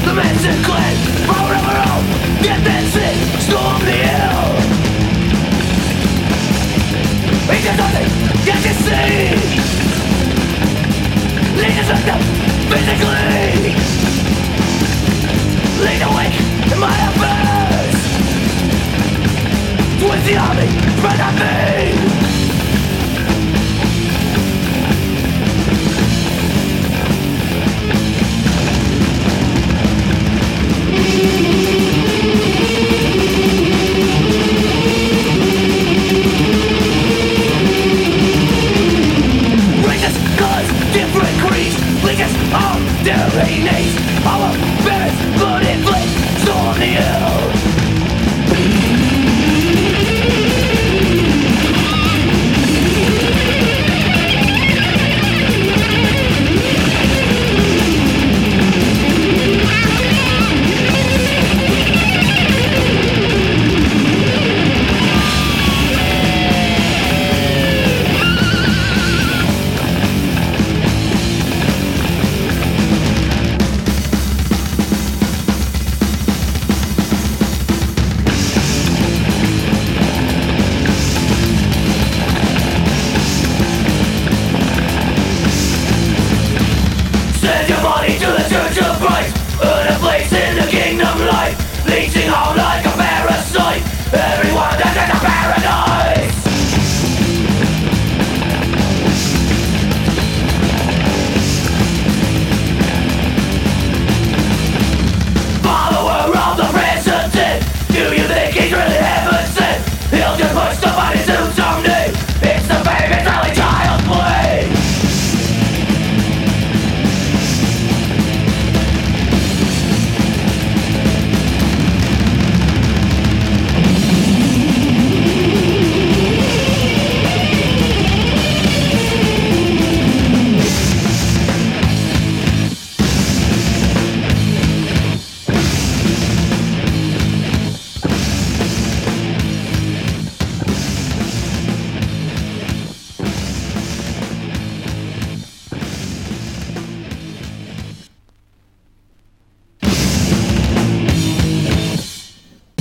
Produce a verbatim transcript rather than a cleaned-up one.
the Manson clan, power of our own, get that shit, storm the hill. Ain't there nothing you can see? Lead us up physically. Lead awake in my affairs. Towards the army, spread on me. Different creeds, leaders of their innate power.